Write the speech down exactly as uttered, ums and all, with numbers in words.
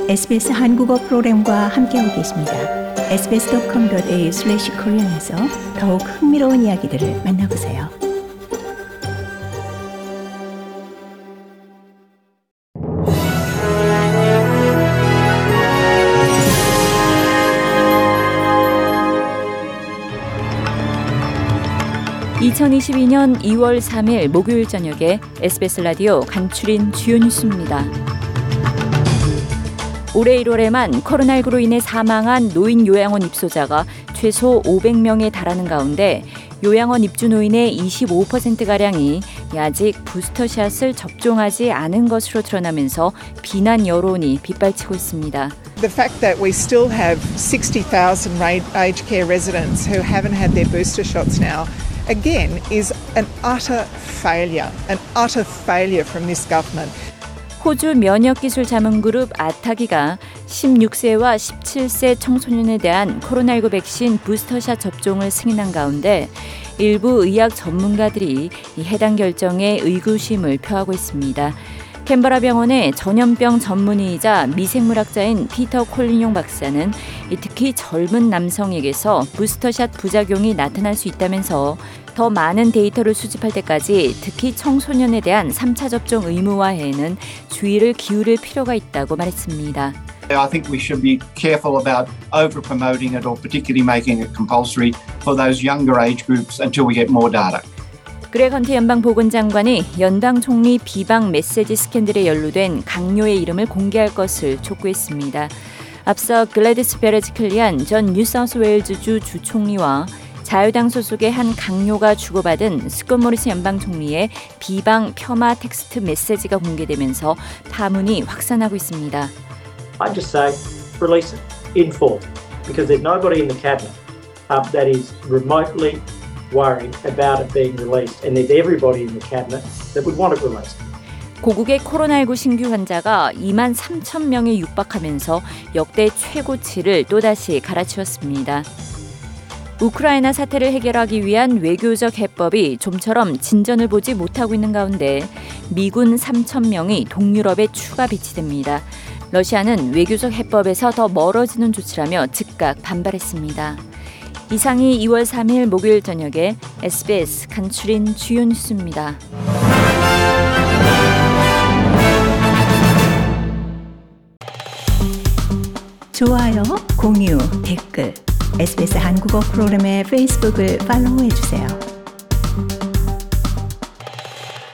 에스비에스 한국어 프로그램과 함께하고 계십니다. 에스비에스 닷컴 닷 에이유 슬래시 코리안에서 더욱 흥미로운 이야기들을 만나보세요. 이천이십이년 이월 삼일 목요일 저녁에 에스비에스 라디오 간추린 주요 뉴스입니다. 올해 일월에만 코로나십구로 인해 사망한 노인 요양원 입소자가 최소 오백 명에 달하는 가운데 요양원 입주 노인의 이십오 퍼센트가량이 아직 부스터샷을 접종하지 않은 것으로 드러나면서 비난 여론이 빗발치고 있습니다. The fact that we still have sixty thousand aged care residents who haven't had their booster shots now again is an utter failure, an utter failure from this government. 호주 면역기술 자문그룹 아타기가 십육 세와 십칠 세 청소년에 대한 코로나십구 백신 부스터샷 접종을 승인한 가운데 일부 의학 전문가들이 이 해당 결정에 의구심을 표하고 있습니다. 캔버라 병원의 전염병 전문의이자 미생물학자인 피터 콜린용 박사는 특히 젊은 남성에게서 부스터샷 부작용이 나타날 수 있다면서 더 많은 데이터를 수집할 때까지 특히 청소년에 대한 삼 차 접종 의무화에는 주의를 기울일 필요가 있다고 말했습니다. I think we should be careful about over-promoting it or particularly making it compulsory for those younger age groups until we get more data. 그렉 헌트 연방보건장관이 연방 총리 비방 메시지 스캔들에 연루된 강요의 이름을 공개할 것을 촉구했습니다. 앞서 글래디스 베레즈 클리안 전 뉴사우스웨일즈주 주총리와 자유당 소속의 한 강요가 주고받은 스콧 모리슨 연방 총리의 비방 폄하 텍스트 메시지가 공개되면서 파문이 확산하고 있습니다. I just say release it in full because there's nobody in the cabinet um, that is remotely worried about it being released and there's everybody in the cabinet that would want it released. 고국의 코로나십구 신규 환자가 이만 삼천 명에 육박하면서 역대 최고치를 또다시 갈아치웠습니다. 우크라이나 사태를 해결하기 위한 외교적 해법이 좀처럼 진전을 보지 못하고 있는 가운데 미군 삼천 명이 동유럽에 추가 배치됩니다. 러시아는 외교적 해법에서 더 멀어지는 조치라며 즉각 반발했습니다. 이상이 이월 삼일 목요일 저녁에 에스비에스 간추린 주요 뉴스입니다. 좋아요, 공유, 댓글, 에스비에스 한국어 프로그램의 페이스북을 팔로우해주세요.